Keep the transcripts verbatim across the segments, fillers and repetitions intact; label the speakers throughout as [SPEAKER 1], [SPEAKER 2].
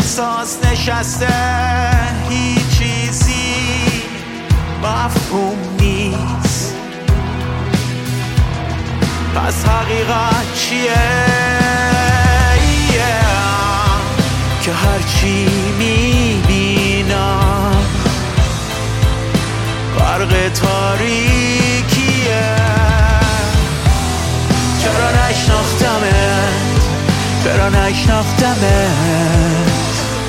[SPEAKER 1] احساس نشسته، هیچ چیزی مفهوم نیست. پس حقیقت چیه؟ yeah. که هرچی میبینم غرق تاریکیه. چرا نشناختمت؟ چرا نشناختمت؟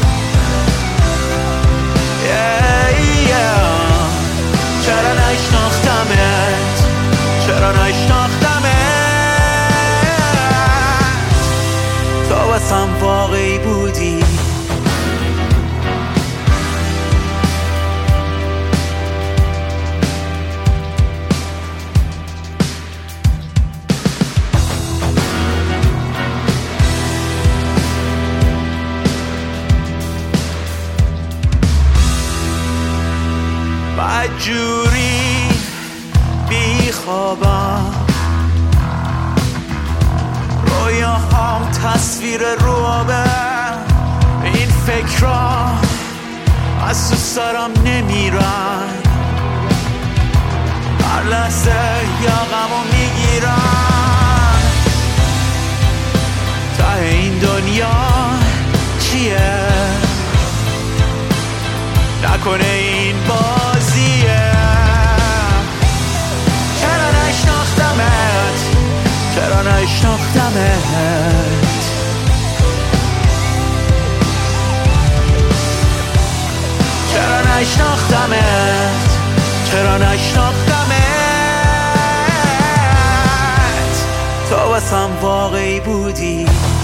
[SPEAKER 1] yeah, yeah. چرا نشناختمت؟ چرا نشناختمت؟ تو واسم واقعی بودی. جوری بی خوابم، رویاهام تصویر روابه. این فکرها از تو سرم نمیرن، هر لحظه یاغمو میگیرن. ته این دنیا چیه؟ نکنه این بازیه. چرا نشناختمت؟ چرا نشناختمت؟ چرا نشناختمت؟ چرا نشناختمت؟ تو واسم واقعی بودی.